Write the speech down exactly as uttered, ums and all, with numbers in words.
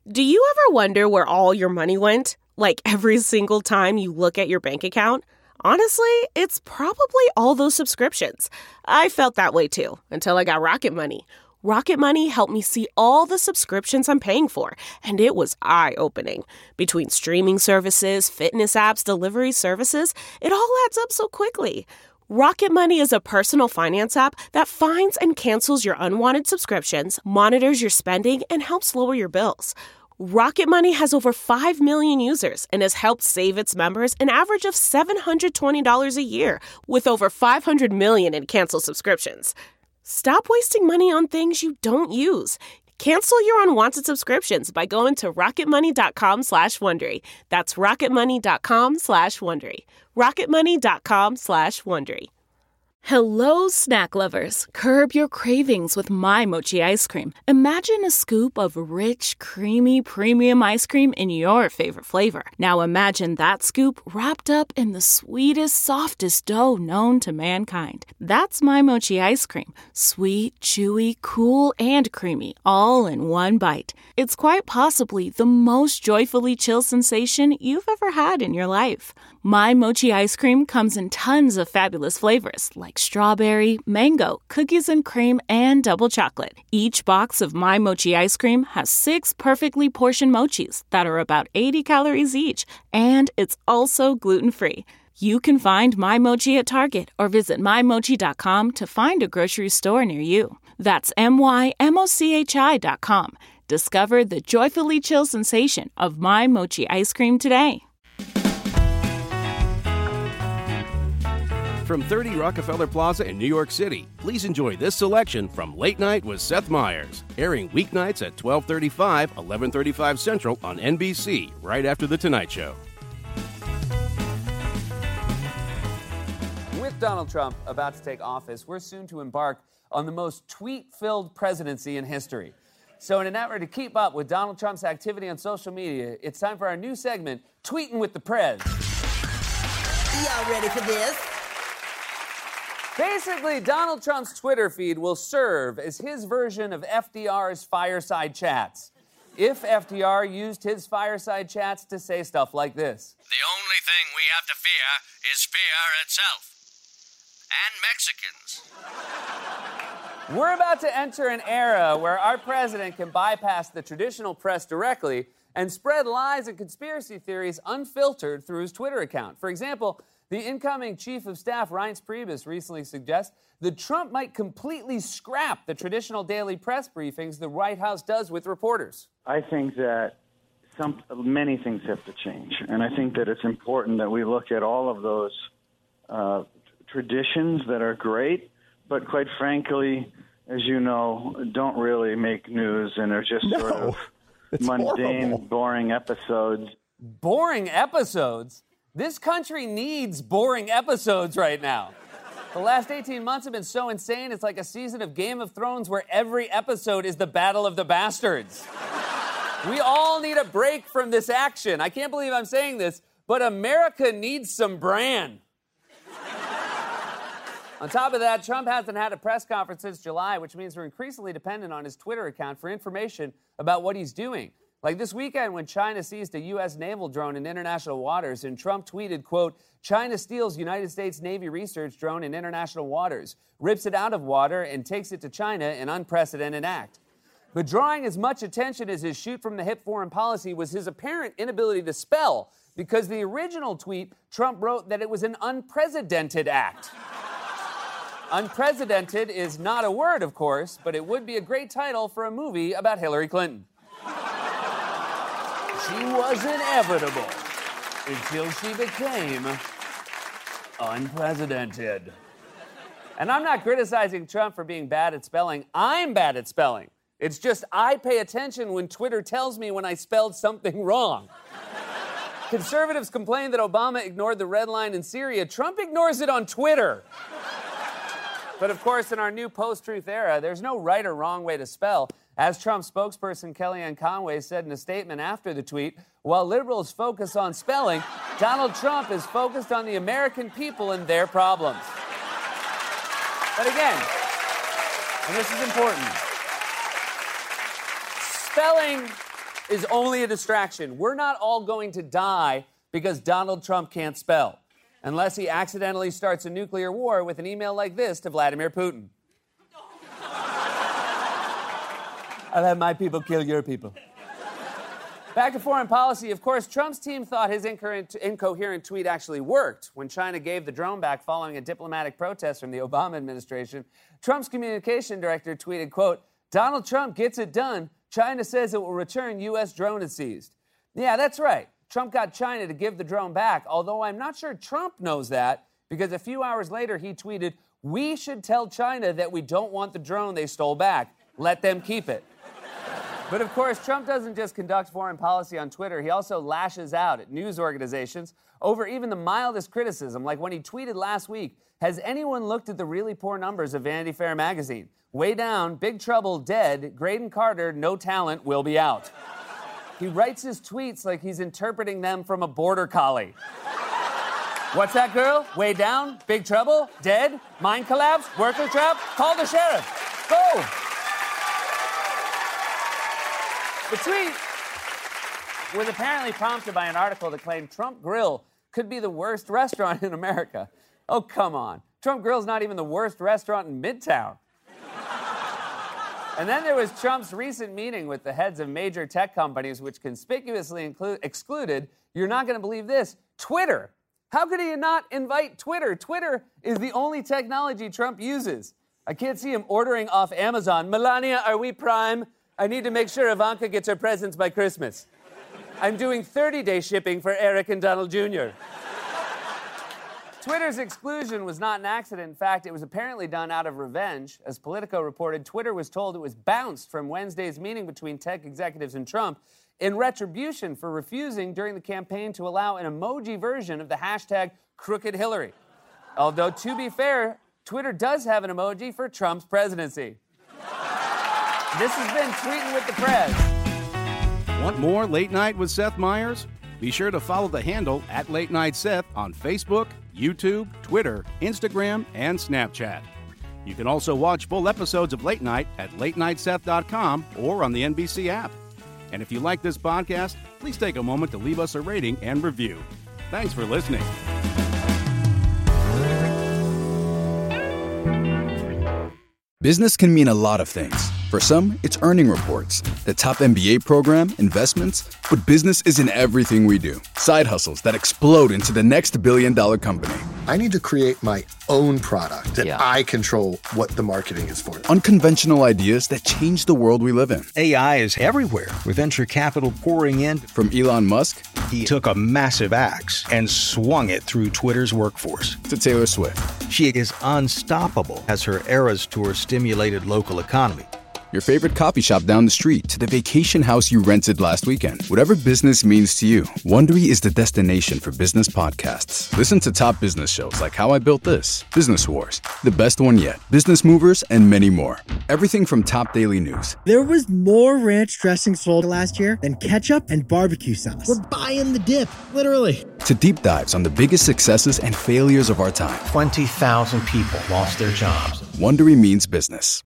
Do you ever wonder where all your money went? Like every single time you look at your bank account? Honestly, it's probably all those subscriptions. I felt that way too, until I got Rocket Money. Rocket Money helped me see all the subscriptions I'm paying for, and it was eye-opening. Between streaming services, fitness apps, delivery services, it all adds up so quickly. Rocket Money is a personal finance app that finds and cancels your unwanted subscriptions, monitors your spending, and helps lower your bills. Rocket Money has over five million users and has helped save its members an average of seven hundred twenty dollars a year, with over five hundred million in canceled subscriptions. Stop wasting money on things you don't use. Cancel your unwanted subscriptions by going to rocketmoney.com slash Wondery. That's rocketmoney.com slash Wondery. rocketmoney.com slash Wondery. Hello, snack lovers. Curb your cravings with My Mochi ice cream. Imagine a scoop of rich, creamy, premium ice cream in your favorite flavor. Now imagine that scoop wrapped up in the sweetest, softest dough known to mankind. That's My Mochi ice cream. Sweet, chewy, cool, and creamy, all in one bite. It's quite possibly the most joyfully chill sensation you've ever had in your life. My Mochi ice cream comes in tons of fabulous flavors like strawberry, mango, cookies and cream, and double chocolate. Each box of My Mochi ice cream has six perfectly portioned mochis that are about eighty calories each, and it's also gluten-free. You can find My Mochi at Target or visit my mochi dot com to find a grocery store near you. That's M Y M O C H I dot com. Discover the joyfully chill sensation of My Mochi ice cream today. From thirty Rockefeller Plaza in New York City, please enjoy this selection from Late Night with Seth Meyers, airing weeknights at twelve thirty-five, eleven thirty-five Central on N B C, right after The Tonight Show. With Donald Trump about to take office, we're soon to embark on the most tweet-filled presidency in history. So in an effort to keep up with Donald Trump's activity on social media, it's time for our new segment, Tweeting with the Prez. Y'all ready for this? Basically, Donald Trump's Twitter feed will serve as his version of F D R's fireside chats. If F D R used his fireside chats to say stuff like this. The only thing we have to fear is fear itself. And Mexicans. We're about to enter an era where our president can bypass the traditional press directly and spread lies and conspiracy theories unfiltered through his Twitter account. For example, the incoming chief of staff, Reince Priebus, recently suggests that Trump might completely scrap the traditional daily press briefings the White House does with reporters. I think that some, many things have to change, and I think that it's important that we look at all of those uh, traditions that are great, but quite frankly, as you know, don't really make news and are just no, sort of mundane, horrible. boring episodes. Boring episodes? This country needs boring episodes right now. The last eighteen months have been so insane, it's like a season of Game of Thrones where every episode is the Battle of the Bastards. We all need a break from this action. I can't believe I'm saying this, but America needs some Bran. On top of that, Trump hasn't had a press conference since July, which means we're increasingly dependent on his Twitter account for information about what he's doing. Like this weekend when China seized a U S naval drone in international waters and Trump tweeted, quote, China steals United States Navy research drone in international waters, rips it out of water, and takes it to China, an unprecedented act. But drawing as much attention as his shoot-from-the-hip foreign policy was his apparent inability to spell, because the original tweet, Trump wrote that it was an unprecedented act. Unprecedented is not a word, of course, but it would be a great title for a movie about Hillary Clinton. She was inevitable until she became unprecedented. And I'm not criticizing Trump for being bad at spelling. I'm bad at spelling. It's just I pay attention when Twitter tells me when I spelled something wrong. Conservatives complain that Obama ignored the red line in Syria. Trump ignores it on Twitter. But of course, in our new post-truth era, there's no right or wrong way to spell. As Trump spokesperson Kellyanne Conway said in a statement after the tweet, while liberals focus on spelling, Donald Trump is focused on the American people and their problems. But again, and this is important, spelling is only a distraction. We're not all going to die because Donald Trump can't spell, unless he accidentally starts a nuclear war with an email like this to Vladimir Putin. I'll have my people kill your people. Back to foreign policy. Of course, Trump's team thought his incoherent, incoherent tweet actually worked. When China gave the drone back following a diplomatic protest from the Obama administration, Trump's communication director tweeted, quote, Donald Trump gets it done. China says it will return U S drone it seized. Yeah, that's right. Trump got China to give the drone back, although I'm not sure Trump knows that, because a few hours later he tweeted, we should tell China that we don't want the drone they stole back. Let them keep it. But of course, Trump doesn't just conduct foreign policy on Twitter. He also lashes out at news organizations over even the mildest criticism, like when he tweeted last week, has anyone looked at the really poor numbers of Vanity Fair magazine? Way down, Big Trouble dead, Graydon Carter, no talent, will be out. He writes his tweets like he's interpreting them from a border collie. What's that, girl? Way down, Big Trouble, dead, mine collapse, worker trap, call the sheriff. Go! The tweet was apparently prompted by an article that claimed Trump Grill could be the worst restaurant in America. Oh, come on. Trump Grill's not even the worst restaurant in Midtown. And then there was Trump's recent meeting with the heads of major tech companies, which conspicuously include, excluded, you're not going to believe this, Twitter. How could he not invite Twitter? Twitter is the only technology Trump uses. I can't see him ordering off Amazon. Melania, are we Prime? I need to make sure Ivanka gets her presents by Christmas. I'm doing thirty-day shipping for Eric and Donald Junior Twitter's exclusion was not an accident. In fact, it was apparently done out of revenge. As Politico reported, Twitter was told it was bounced from Wednesday's meeting between tech executives and Trump in retribution for refusing during the campaign to allow an emoji version of the hashtag Crooked Hillary. Although, to be fair, Twitter does have an emoji for Trump's presidency. This has been Tweeting with the Prez. Want more Late Night with Seth Meyers? Be sure to follow the handle at Late Night Seth on Facebook, YouTube, Twitter, Instagram, and Snapchat. You can also watch full episodes of Late Night at late night seth dot com or on the N B C app. And if you like this podcast, please take a moment to leave us a rating and review. Thanks for listening. Business can mean a lot of things. For some, it's earning reports, the top M B A program, investments, but business isn't everything we do. Side hustles that explode into the next billion-dollar company. I need to create my own product that Yeah. I control what the marketing is for. Unconventional ideas that change the world we live in. A I is everywhere, with venture capital pouring in. From Elon Musk He took a massive axe and swung it through Twitter's workforce. to Taylor Swift. She is unstoppable as her Eras Tour stimulated local economy. Your favorite coffee shop down the street to the vacation house you rented last weekend. Whatever business means to you, Wondery is the destination for business podcasts. Listen to top business shows like How I Built This, Business Wars, The Best One Yet, Business Movers, and many more. Everything from top daily news. There was more ranch dressing sold last year than ketchup and barbecue sauce. We're buying the dip, literally. To deep dives on the biggest successes and failures of our time. twenty thousand people lost their jobs. Wondery means business.